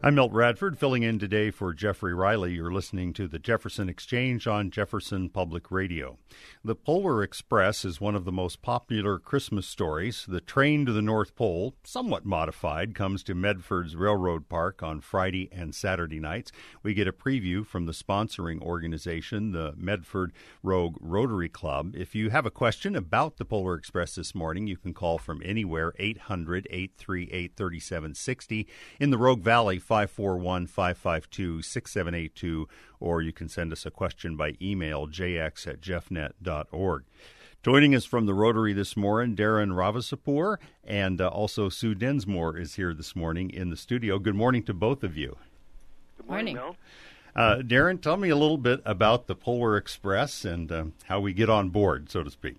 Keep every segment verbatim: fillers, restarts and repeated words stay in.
I'm Milt Radford, filling in today for Jeffrey Riley. You're listening to the Jefferson Exchange on Jefferson Public Radio. The Polar Express is one of the most popular Christmas stories. The train to the North Pole, somewhat modified, comes to Medford's Railroad Park on Friday and Saturday nights. We get a preview from the sponsoring organization, the Medford Rogue Rotary Club. If you have a question about the Polar Express this morning, you can call from anywhere, eight hundred, eight three eight, three seven six zero. In the Rogue Valley, five four one, five five two, six seven eight two, or you can send us a question by email, j x at jeffnet dot org. Joining us from the Rotary this morning, Darren Ravasapur, and uh, also Sue Densmore is here this morning in the studio. Good morning to both of you. Good morning, Mel. Uh, Darren, tell me a little bit about the Polar Express and uh, how we get on board, so to speak.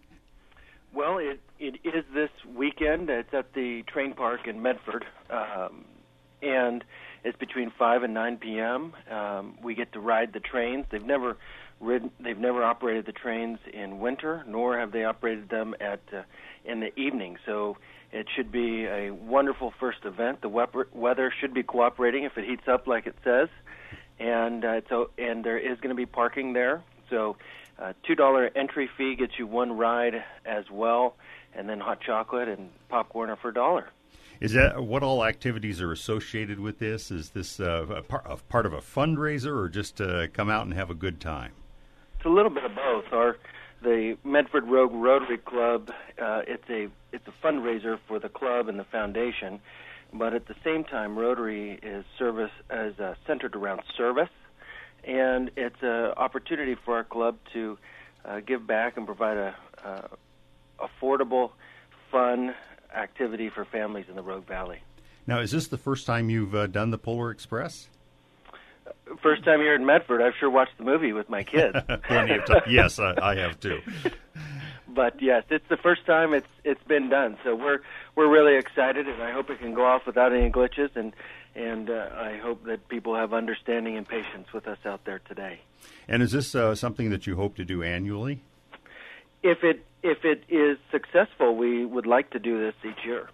Well, it, it is this weekend. It's at the train park in Medford, um, and it's between five and nine p.m. Um, we get to ride the trains. They've never ridden, they've never operated the trains in winter, nor have they operated them at uh, in the evening. So it should be a wonderful first event. The weather should be cooperating if it heats up like it says, and uh, so and there is going to be parking there. So uh, two dollar entry fee gets you one ride as well, and then hot chocolate and popcorn are for a dollar. Is that what all activities are associated with this? Is this uh, a, part, a part of a fundraiser, or just uh, come out and have a good time? It's a little bit of both. Our the Medford Rogue Rotary Club, uh, it's a it's a fundraiser for the club and the foundation, but at the same time, Rotary is service is uh, centered around service, and it's an opportunity for our club to uh, give back and provide a uh, affordable, fun activity for families in the Rogue Valley. Now, is this the first time you've uh, done the Polar Express? First time here in Medford. I've sure watched the movie with my kids. Plenty of time. Yes, I, I have too. But yes, it's the first time it's it's been done. So we're we're really excited, and I hope it can go off without any glitches. And and uh, I hope that people have understanding and patience with us out there today. And is this uh, something that you hope to do annually? If it if it is successful, we would like to do this each year.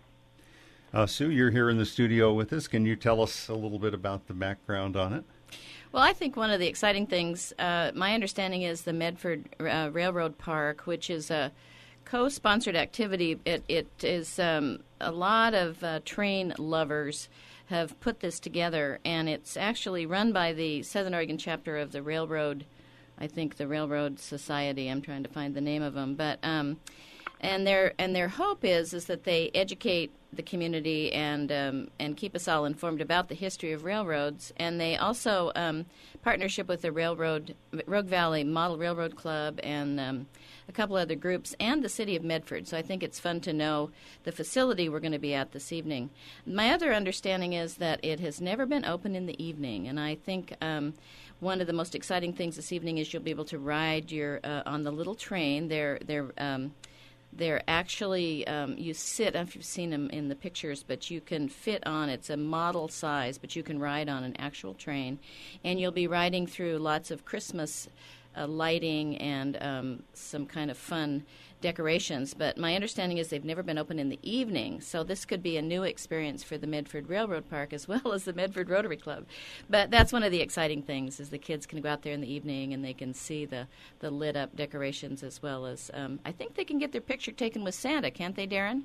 Uh, Sue, you're here in the studio with us. Can you tell us a little bit about the background on it? Well, I think one of the exciting things, uh, my understanding is the Medford uh, Railroad Park, which is a co-sponsored activity. It, it is um, a lot of uh, train lovers have put this together, and it's actually run by the Southern Oregon chapter of the Railroad, I think the Railroad Society. I'm trying to find the name of them, but um, and their and their hope is is that they educate the community and um, and keep us all informed about the history of railroads. And they also um, partnership with the Railroad Rogue Valley Model Railroad Club and um, a couple other groups and the city of Medford. So I think it's fun to know the facility we're going to be at this evening. My other understanding is that it has never been open in the evening, and I think um, one of the most exciting things this evening is you'll be able to ride your uh, on the little train. They're they're um, They're actually, um, you sit, I don't know if you've seen them in the pictures, but you can fit on, it's a model size, but you can ride on an actual train. And you'll be riding through lots of Christmas uh, lighting and um, some kind of fun decorations. But my understanding is they've never been open in the evening, so this could be a new experience for the Medford Railroad Park as well as the Medford Rotary Club. But that's one of the exciting things, is the kids can go out there in the evening and they can see the, the lit-up decorations, as well as um, I think they can get their picture taken with Santa, can't they, Darren?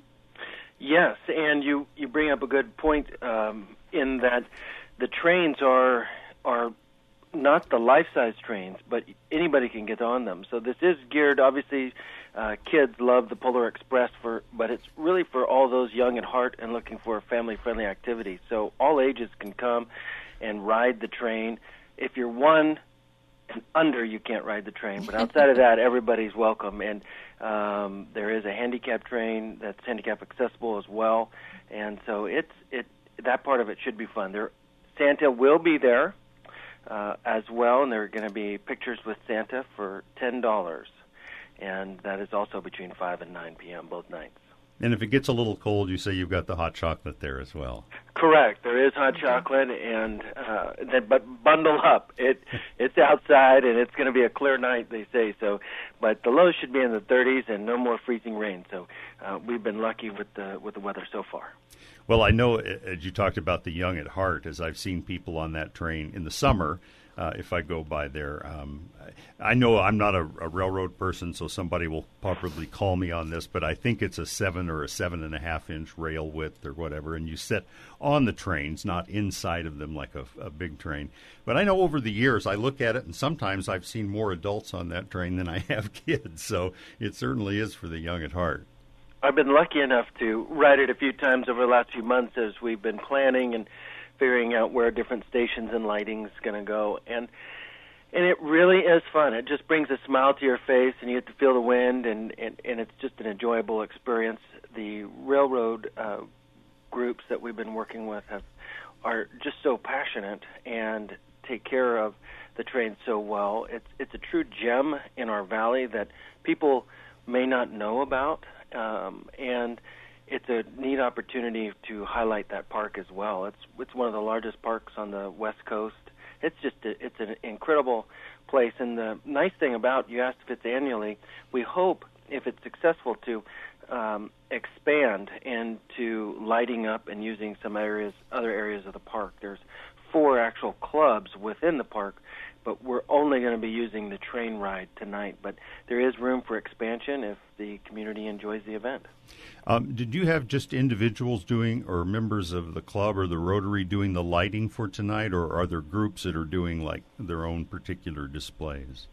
Yes, and you, you bring up a good point um, in that the trains are are not the life-size trains, but anybody can get on them. So this is geared, obviously, uh, kids love the Polar Express, for, but it's really for all those young at heart and looking for a family-friendly activity. So all ages can come and ride the train. If you're one and under, you can't ride the train, but outside of that, everybody's welcome. And um, there is a handicap train that's handicap accessible as well, and so it's it that part of it should be fun. There, Santa will be there uh, as well, and there are going to be pictures with Santa for ten dollars, and that is also between five and nine p.m. both nights. And if it gets a little cold, you say you've got the hot chocolate there as well. Correct. There is hot chocolate, and uh, that, but bundle up. It it's outside, and it's going to be a clear night, they say. So, but the lows should be in the thirties, and no more freezing rain. So, uh, we've been lucky with the with the weather so far. Well, I know, as you talked about the Young at Heart, as I've seen people on that train in the summer, uh, if I go by there. Um, I know I'm not a, a railroad person, so somebody will probably call me on this, but I think it's a seven or a seven and a half inch rail width or whatever, and you sit on the trains, not inside of them like a, a big train. But I know over the years I look at it, and sometimes I've seen more adults on that train than I have kids, so it certainly is for the young at heart. I've been lucky enough to ride it a few times over the last few months as we've been planning and figuring out where different stations and lighting is going to go. And and it really is fun. It just brings a smile to your face, and you get to feel the wind, and, and, and it's just an enjoyable experience. The railroad uh, groups that we've been working with have are just so passionate and take care of the train so well. It's it's a true gem in our valley that people may not know about. Um, and it's a neat opportunity to highlight that park as well. It's it's one of the largest parks on the West Coast. It's just a, it's an incredible place. And the nice thing about, you asked if it's annually, we hope, if it's successful, to um, expand into lighting up and using some areas, other areas of the park. There's four actual clubs within the park, but we're only going to be using the train ride tonight. But there is room for expansion if the community enjoys the event. Um, did you have just individuals doing, or members of the club or the Rotary doing the lighting for tonight, or are there groups that are doing like their own particular displays?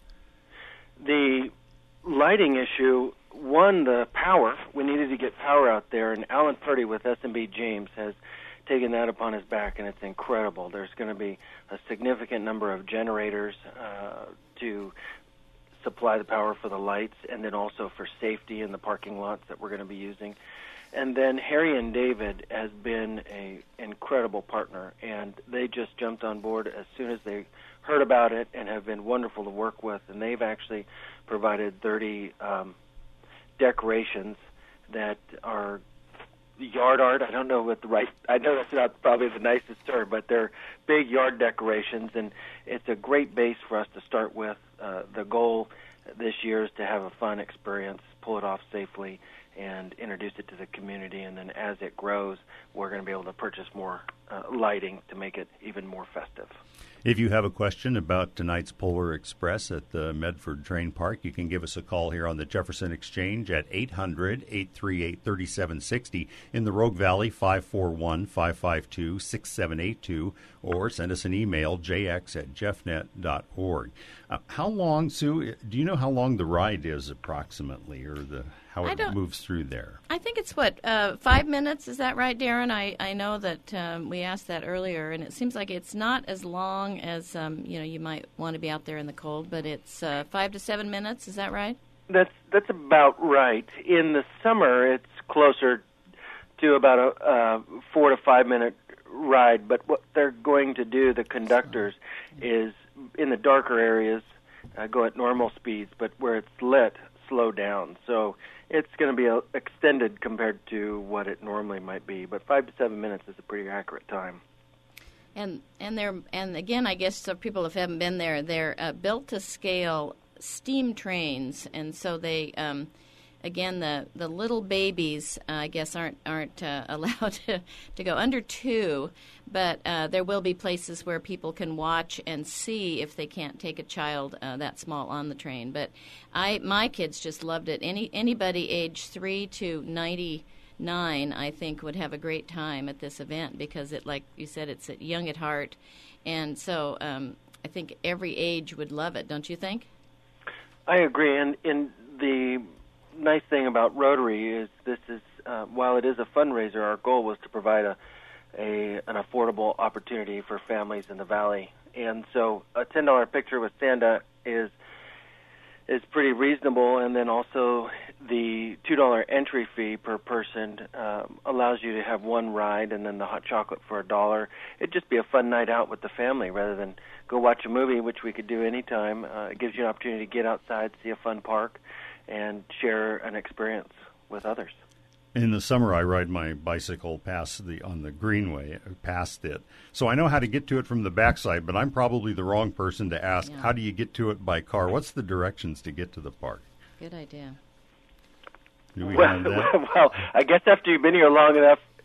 The lighting issue, one, the power. We needed to get power out there, and Alan Purdy with S and B James has taken that upon his back, and it's incredible. There's going to be a significant number of generators uh, to supply the power for the lights, and then also for safety in the parking lots that we're going to be using. And then Harry and David has been an incredible partner, and they just jumped on board as soon as they heard about it and have been wonderful to work with. And they've actually provided thirty um, decorations that are yard art. I don't know what the right, I know that's not probably the nicest term, but they're big yard decorations, and it's a great base for us to start with. Uh, the goal this year is to have a fun experience, pull it off safely, and introduce it to the community, and then as it grows, we're going to be able to purchase more uh, lighting to make it even more festive. If you have a question about tonight's Polar Express at the Medford Train Park, you can give us a call here on the Jefferson Exchange at eight hundred, eight three eight, three seven six zero. In the Rogue Valley, five four one, five five two, six seven eight two, or send us an email, j x at jeffnet dot org. Uh, how long, Sue, do you know how long the ride is approximately, or the how it moves through there? I think it's, what, uh, five minutes? Is that right, Darren? I, I know that um, we asked that earlier, and it seems like it's not as long as, um, you know, you might want to be out there in the cold, but it's uh, five to seven minutes. Is that right? That's that's about right. In the summer, it's closer to about a uh, four to five minute ride, but what they're going to do, the conductors, is in the darker areas, uh, go at normal speeds, but where it's lit, slow down. So it's going to be a, extended compared to what it normally might be, but five to seven minutes is a pretty accurate time. And and they're and again, I guess so people if haven't been there, they're uh, built to scale steam trains, and so they um, again the the little babies uh, I guess aren't aren't uh, allowed to, to go under two, but uh, there will be places where people can watch and see if they can't take a child uh, that small on the train. But I my kids just loved it. Any anybody age three to ninety. Nine, I think, would have a great time at this event because it, like you said, it's at young at heart, and so um, I think every age would love it. Don't you think? I agree, and, and the nice thing about Rotary is this is uh, while it is a fundraiser, our goal was to provide a, a an affordable opportunity for families in the valley, and so a ten dollar picture with Santa is. is pretty reasonable, and then also the two dollar entry fee per person um, allows you to have one ride and then the hot chocolate for a dollar. It'd just be a fun night out with the family rather than go watch a movie, which we could do anytime. Uh, it gives you an opportunity to get outside, see a fun park, and share an experience with others. In the summer, I ride my bicycle past the on the Greenway, past it. So I know how to get to it from the backside, but I'm probably the wrong person to ask, yeah. How do you get to it by car? What's the directions to get to the park? Good idea. Do we well, have that? well, I guess after you've been here long enough,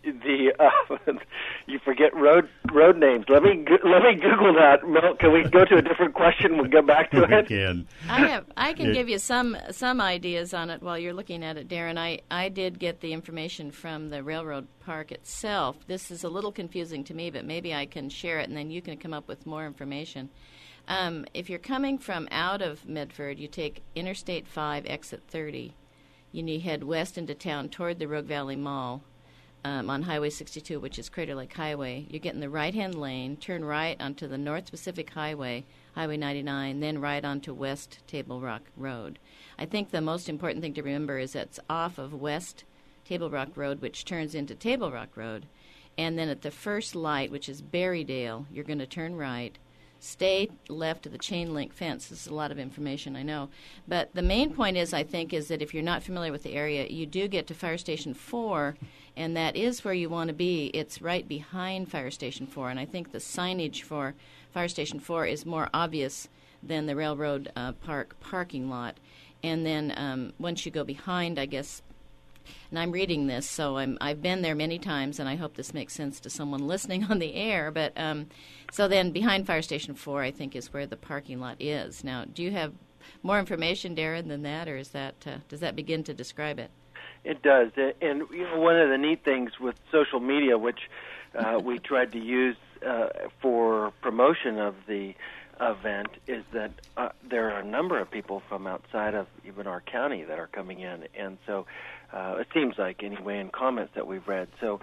the uh, you forget road road names. Let me let me Google that. Mel, can we go to a different question? We'll get back to we it. Can. I have I can it, give you some some ideas on it while you're looking at it, Darren. I, I did get the information from the railroad park itself. This is a little confusing to me, but maybe I can share it, and then you can come up with more information. Um, if you're coming from out of Medford, you take Interstate five, exit thirty. You need head west into town toward the Rogue Valley Mall. Um, on Highway sixty-two, which is Crater Lake Highway. You get in the right-hand lane, turn right onto the North Pacific Highway, Highway ninety-nine, then right onto West Table Rock Road. I think the most important thing to remember is that it's off of West Table Rock Road, which turns into Table Rock Road. And then at the first light, which is Berrydale, you're going to turn right. Stay left of the chain link fence. This is a lot of information, I know. But the main point is, I think, is that if you're not familiar with the area, you do get to Fire Station four, and that is where you want to be. It's right behind Fire Station four, and I think the signage for Fire Station four is more obvious than the Railroad uh, Park parking lot. And then um, once you go behind, I guess, and I'm reading this, so I'm, I've been there many times, and I hope this makes sense to someone listening on the air. But um, so then behind Fire Station four, I think, is where the parking lot is. Now, do you have more information, Darren, than that, or is that uh, does that begin to describe it? It does. And you know, one of the neat things with social media, which uh, we tried to use uh, for promotion of the event, is that uh, there are a number of people from outside of even our county that are coming in. And so uh, it seems like, anyway, in comments that we've read. So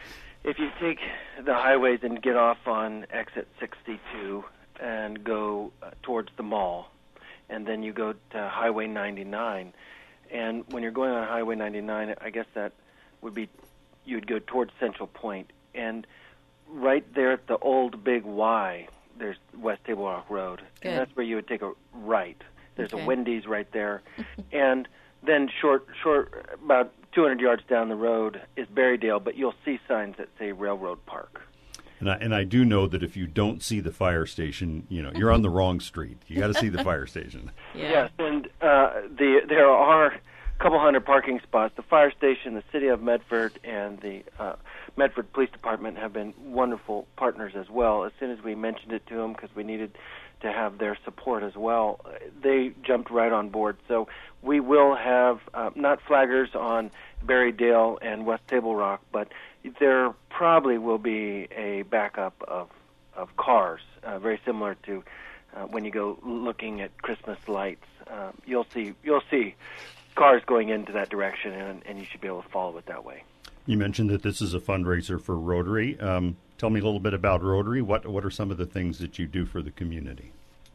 if you take the highways and get off on exit sixty-two and go uh, towards the mall, and then you go to Highway ninety-nine, and when you're going on Highway ninety-nine, I guess that would be, you'd go towards Central Point, and right there at the old big Y, there's West Table Rock Road, Good. And that's where you would take a right. There's Okay. a Wendy's right there, and then short, short, about two hundred yards down the road is Berrydale, but you'll see signs that say Railroad Park. And I, and I do know that if you don't see the fire station, you know, you're on the wrong street. You got to see the fire station. Yeah. Yes, and uh, the there are a couple hundred parking spots. The fire station, the city of Medford, and the uh, Medford Police Department have been wonderful partners as well. As soon as we mentioned it to them, because we needed to have their support as well, they jumped right on board. So we will have uh, not flaggers on Berrydale and West Table Rock, but there probably will be a backup of of cars, uh, very similar to uh, when you go looking at Christmas lights. Uh, you'll see you'll see cars going into that direction, and, and you should be able to follow it that way. You mentioned that this is a fundraiser for Rotary. Um, tell me a little bit about Rotary. What what are some of the things that you do for the community?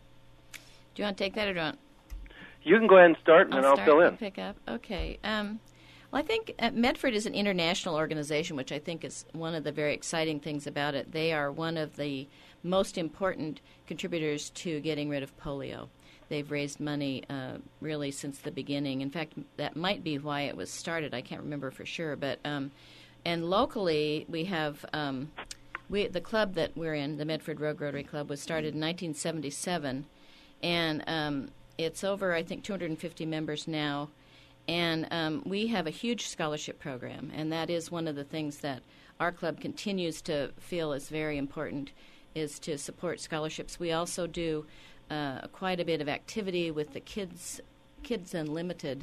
Do you want to take that, or do you want? You can go ahead and start, and I'll then I'll start fill and in. Pick up. Okay. Um, well, I think uh, Medford is an international organization, which I think is one of the very exciting things about it. They are one of the most important contributors to getting rid of polio. They've raised money uh, really since the beginning. In fact, that might be why it was started. I can't remember for sure. But um, and locally, we have um, we the club that we're in, the Medford Rogue Rotary Club, was started in nineteen seventy-seven, and um, it's over, I think, two hundred fifty members now. And um, we have a huge scholarship program, and that is one of the things that our club continues to feel is very important, is to support scholarships. We also do uh, quite a bit of activity with the Kids Kids Unlimited,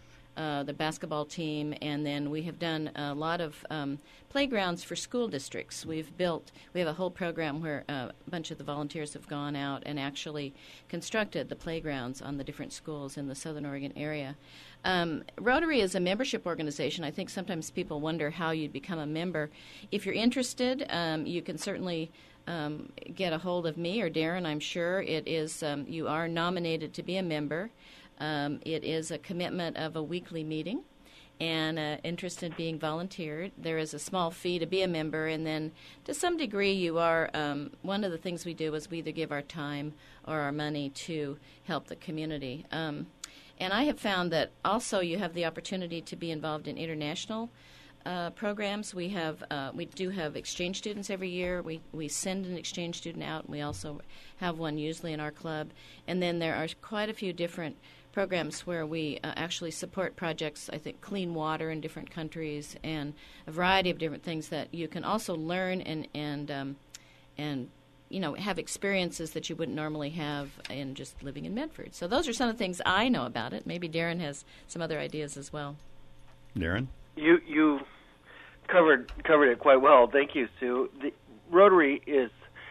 uh, the basketball team, and then we have done a lot of um, playgrounds for school districts. We've built, we have a whole program where uh, a bunch of the volunteers have gone out and actually constructed the playgrounds on the different schools in the Southern Oregon area. Um, Rotary is a membership organization. I think sometimes people wonder how you'd become a member. If you're interested, um, you can certainly um, get a hold of me or Darren, I'm sure. It is, um, you are nominated to be a member. Um, it is a commitment of a weekly meeting and uh, interest in being volunteered. There is a small fee to be a member, and then to some degree you are, um, one of the things we do is we either give our time or our money to help the community. Um, and I have found that also you have the opportunity to be involved in international uh, programs. We have uh, we do have exchange students every year. We we send an exchange student out, and we also have one usually in our club. And then there are quite a few different programs where we uh, actually support projects, I think, clean water in different countries and a variety of different things that you can also learn and and um, and you know have experiences that you wouldn't normally have in just living in Medford. So those are some of the things I know about it. Maybe Darren has some other ideas as well. Darren? You you covered covered it quite well. Thank you, Sue. The Rotary is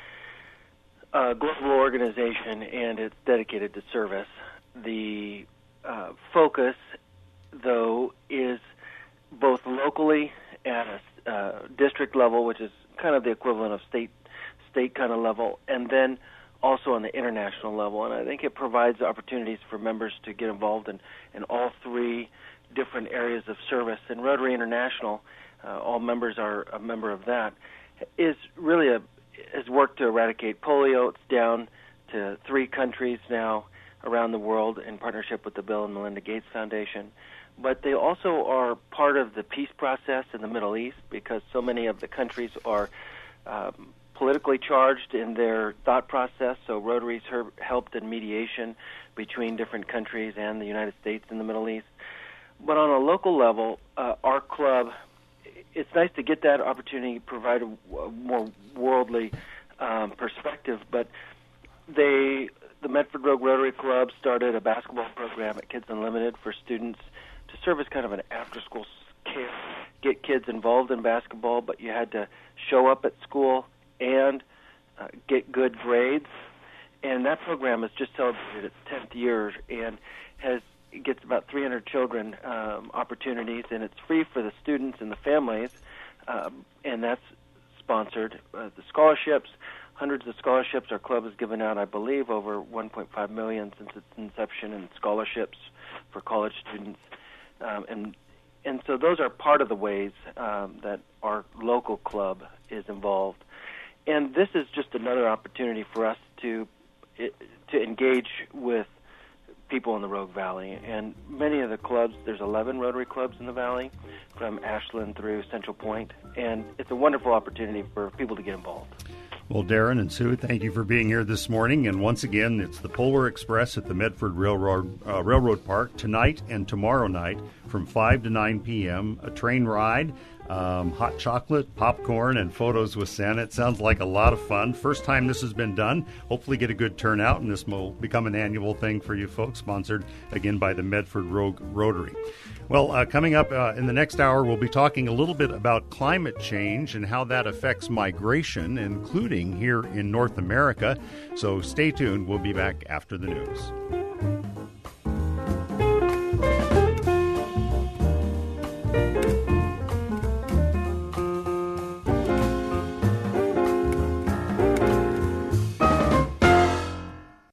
a global organization, and it's dedicated to service. The uh, focus, though, is both locally at a uh, district level, which is kind of the equivalent of state state kind of level, and then also on the international level. And I think it provides opportunities for members to get involved in, in all three different areas of service. And Rotary International, uh, all members are a member of that, is really a has worked to eradicate polio. It's down to three countries now around the world in partnership with the Bill and Melinda Gates Foundation. But they also are part of the peace process in the Middle East because so many of the countries are um, politically charged in their thought process. So Rotary's her- helped in mediation between different countries and the United States in the Middle East. But on a local level, uh, our club, it's nice to get that opportunity, provide a, a more worldly um, perspective, but they... The Medford Rogue Rotary Club started a basketball program at Kids Unlimited for students to serve as kind of an after-school care, get kids involved in basketball, but you had to show up at school and uh, get good grades. And that program has just celebrated its tenth year and has gets about three hundred children um, opportunities, and it's free for the students and the families, um, and that's sponsored. Uh, the scholarships, hundreds of scholarships. Our club has given out, I believe, over one point five million dollars since its inception in scholarships for college students. Um, and and so those are part of the ways um, that our local club is involved. And this is just another opportunity for us to to engage with people in the Rogue Valley. And many of the clubs, there's eleven Rotary clubs in the Valley, from Ashland through Central Point. And it's a wonderful opportunity for people to get involved. Well, Darren and Sue, thank you for being here this morning. And once again, it's the Polar Express at the Medford Railroad uh, Railroad Park tonight and tomorrow night from five to nine p.m. A train ride, um, hot chocolate, popcorn, and photos with Santa. It sounds like a lot of fun. First time this has been done. Hopefully get a good turnout, and this will become an annual thing for you folks, sponsored again by the Medford Rogue Rotary. Well, uh, coming up uh, in the next hour, we'll be talking a little bit about climate change and how that affects migration, including here in North America. So stay tuned. We'll be back after the news.